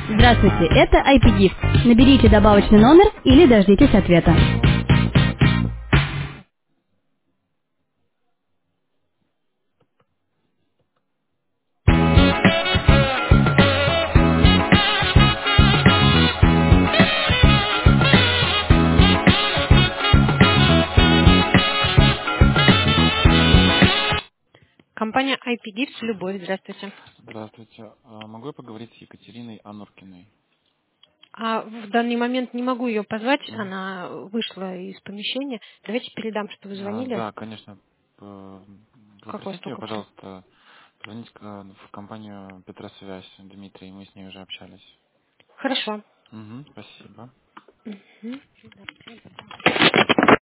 Здравствуйте, это IPGIFT. Наберите добавочный номер или дождитесь ответа. Компания IPGIFT, Любовь, здравствуйте. Здравствуйте. Могу я поговорить с Екатериной Ануркиной? В данный момент не могу ее позвать, Мгм. она вышла из помещения. Давайте передам, что вы звонили. Да, конечно. Какой Попросите ее, столько-то? пожалуйста, позвонить в компанию Петросвязь, Дмитрий. Мы с ней уже общались. Хорошо. Спасибо.